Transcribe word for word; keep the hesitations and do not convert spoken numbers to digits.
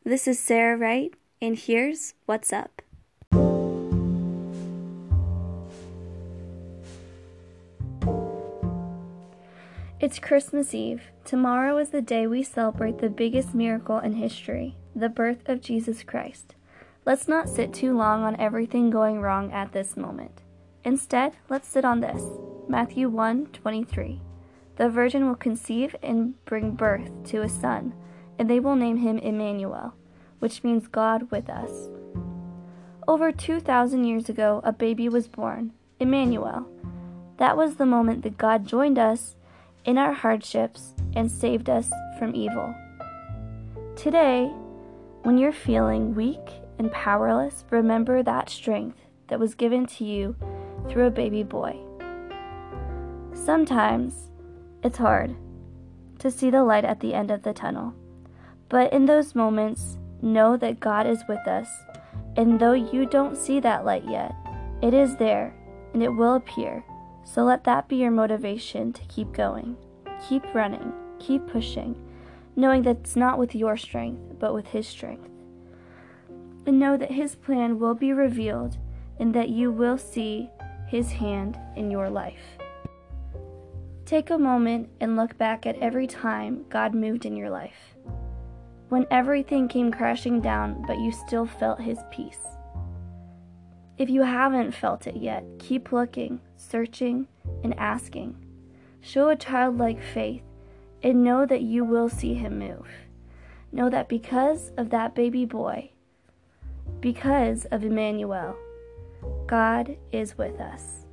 This is Sarah Wright, and here's What's Up. It's Christmas Eve. Tomorrow is the day we celebrate the biggest miracle in history, the birth of Jesus Christ. Let's not sit too long on everything going wrong at this moment. Instead, let's sit on this. Matthew one twenty-three. The virgin will conceive and bring birth to a son, and they will name him Emmanuel, which means God with us. Over two thousand years ago, a baby was born, Emmanuel. That was the moment that God joined us in our hardships and saved us from evil. Today, when you're feeling weak and powerless, remember that strength that was given to you through a baby boy. Sometimes it's hard to see the light at the end of the tunnel, but in those moments, know that God is with us, and though you don't see that light yet, it is there and it will appear. So let that be your motivation to keep going, keep running, keep pushing, knowing that it's not with your strength, but with His strength. And know that His plan will be revealed and that you will see His hand in your life. Take a moment and look back at every time God moved in your life, when everything came crashing down, but you still felt His peace. If you haven't felt it yet, keep looking, searching, and asking. Show a childlike faith and know that you will see Him move. Know that because of that baby boy, because of Emmanuel, God is with us.